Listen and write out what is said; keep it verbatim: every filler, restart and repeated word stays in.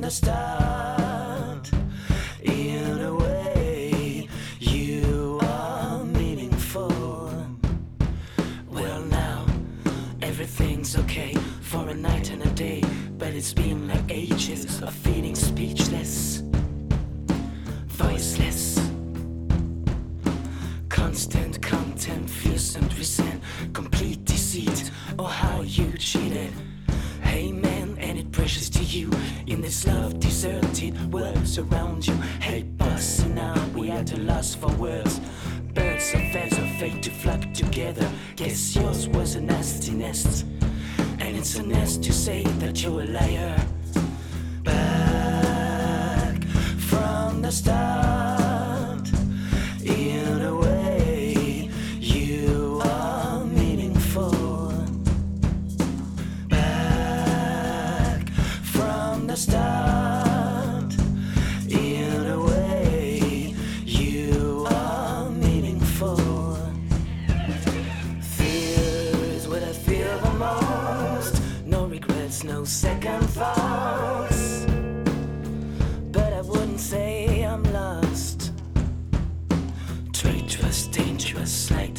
the start. In a way, you are meaningful. Well, now everything's okay for a night and a day, but it's been like ages of feeling speechless, voiceless. Constant contempt, fears and resent, complete deceit, or how you cheated. Hey man, any precious to you in this love deserted world around you? Hey boss, now we at a loss for words. Birds of feathers are fate to flock together. Guess yours was a nasty nest, and it's a nest to say that you're a liar. Back from the start, in a way, you are meaningful. Back from the start, in a way, you are meaningful. Fear is what I feel the most. No regrets, no second thoughts. But I wouldn't say I'm lost. Treacherous, dangerous, like